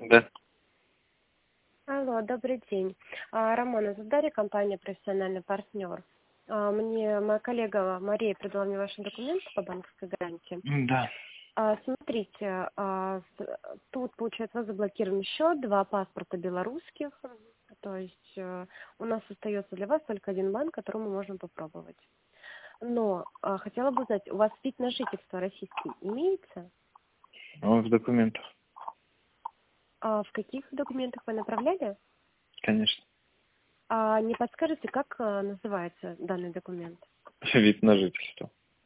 Да. Алло, добрый день. Роман, это Дарья, компания «Профессиональный партнер». Мне моя коллега Мария передала мне ваши документы по банковской гарантии. Да. Смотрите, тут, получается, у вас заблокирован счет, 2 паспорта белорусских. То есть у нас остается для вас только один банк, которому можно попробовать. Но хотела бы узнать, у вас вид на жительство российский имеется? Он в документах, В каких документах вы направляли? конечно. Не подскажете, как называется данный документ? Вид на жительство.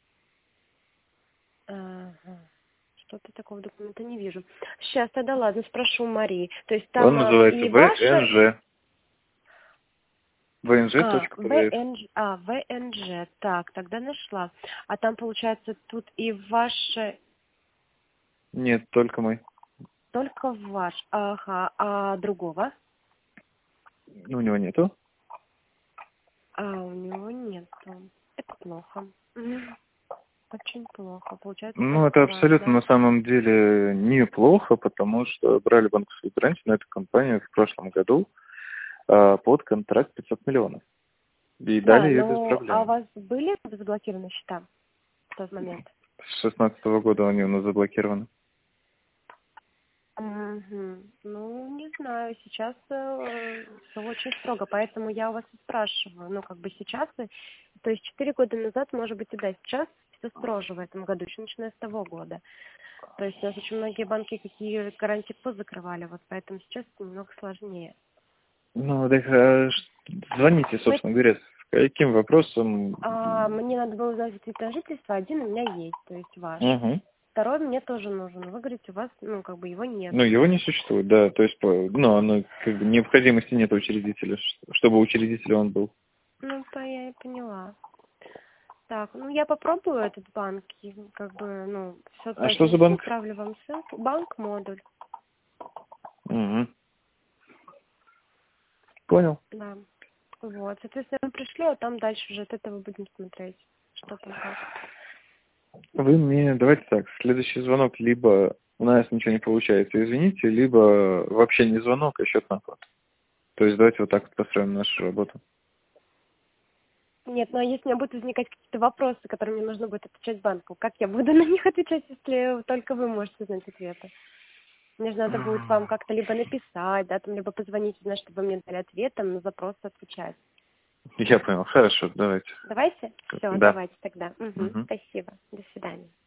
Ага. Что-то такого документа не вижу. Сейчас, тогда ладно, спрошу у Марии. То есть Он там называется и ваше... ВНЖ. VNG.pdf. ВНЖ. Так, тогда нашла. А там, получается, тут и ваше... Нет, только мой. Только ваш. Ага. А другого? У него нету. У него нету. Это плохо. Очень плохо. Получается Ну, только это ваш, абсолютно да? на самом деле неплохо, потому что брали банковскую гарантию на эту компанию в прошлом году под контракт 500 миллионов. И дали Да, ее без но у проблем. вас были заблокированы счета в тот момент? С 16 года они у нас заблокированы. Мгм. Ну, не знаю, сейчас все очень строго, поэтому я у вас и спрашиваю. Ну, как бы сейчас, то есть 4 года назад, может быть, и да, сейчас все строже в этом году, еще начиная с того года. То есть у нас очень многие банки какие гарантии позакрывали, вот поэтому сейчас немного сложнее. Ну, так звоните, Мы, собственно говоря, с каким вопросом. мне надо было узнать вид на жительство, один у меня есть, то есть ваш. Угу. Второй мне тоже нужен. Вы говорите, у вас, ну, как бы его нет. Ну, его не существует, да. То есть, ну, оно, как бы, необходимости нет учредителя, чтобы учредитель он был. Ну, я и поняла. Так, ну я попробую этот банк, и, как бы, ну, все А что за произнесу, банк? отправлю вам ссылку. Банк модуль, Угу. Понял. да. Вот, соответственно, я вам пришлю, а там дальше уже от этого будем смотреть, что там как. Вы мне, давайте так, следующий звонок, либо у нас ничего не получается, извините, либо вообще не звонок, а счет на оплату. То есть давайте вот так вот построим нашу работу. Нет, ну а если у меня будут возникать какие-то вопросы, которые мне нужно будет отвечать банку, как я буду на них отвечать, если только вы можете знать ответы? Мне же надо будет вам как-то либо написать, да, там, либо позвонить, узнать, чтобы вы мне дали ответ, там, на запрос отвечать. Я понял, хорошо, давайте. Давайте? Все, Да. давайте тогда. Угу. Спасибо. До свидания.